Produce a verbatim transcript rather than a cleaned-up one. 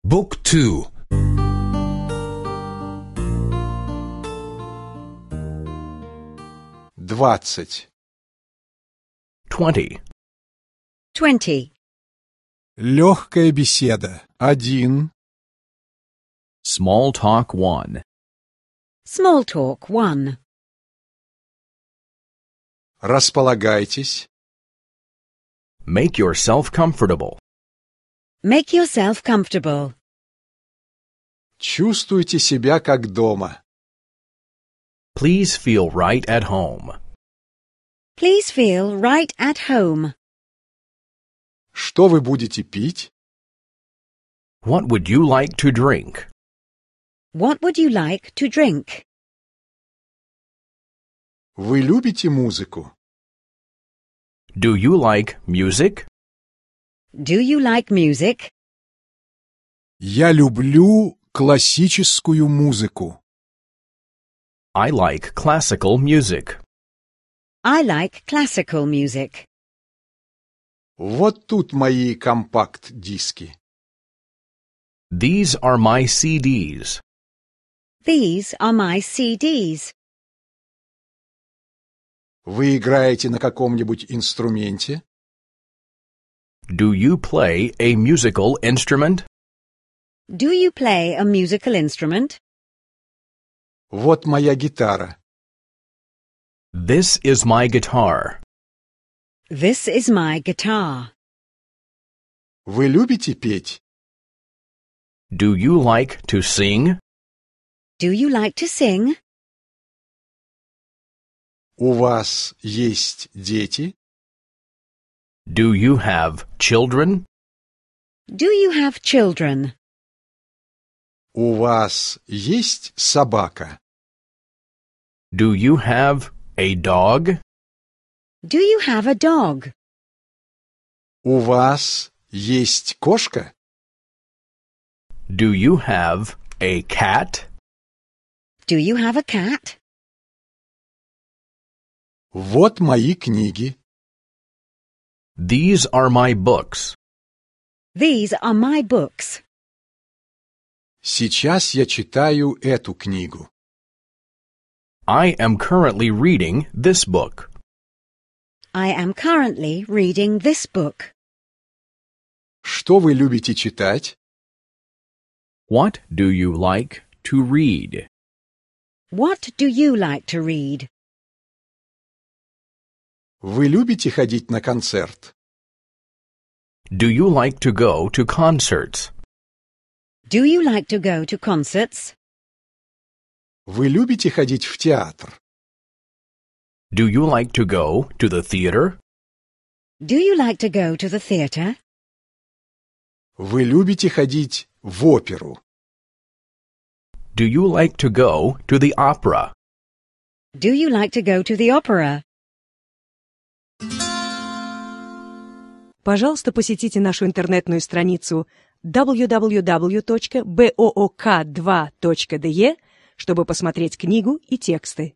Book two. Двадцать. Twenty. Twenty. Легкая беседа. Один. Small talk one. Small talk one. Располагайтесь. Make yourself comfortable. Make yourself comfortable. Чувствуйте себя как дома. Please feel right at home. Please feel right at home. Что вы будете пить? What would you like to drink? What would you like to drink? Вы любите музыку? Do you like music? Do you like music? Я люблю классическую музыку. I like classical music. I like classical music. Вот тут мои компакт-диски. These are my C Ds. These are my C Ds. Вы играете на каком-нибудь инструменте? Do you play a musical instrument? Do you play a musical instrument? Вот моя гитара. This is my guitar. This is my guitar. Вы любите петь? Do you like to sing? Do you like to sing? У вас есть дети? Do you have children? Do you have children? У вас есть собака? Do you have a dog? Do you have a dog? У вас есть кошка? Do you have a cat? Do you have a cat? Вот мои книги. These are my books. These are my books. Сейчас я читаю эту книгу. I am currently reading this book. I am currently reading this book. Что вы любите читать? What do you like to read? What do you like to read? Вы любите ходить на концерт? Do you like to go to concerts? Do you like to go to concerts? Вы любите ходить в театр? Do you like to go to the theater? Do you like to go to the theatre? Вы любите ходить в оперу? Do you like to go to the opera? Do you like to go to the opera? Пожалуйста, посетите нашу интернетную страницу дабл ю дабл ю дабл ю точка боок два точка де, чтобы посмотреть книгу и тексты.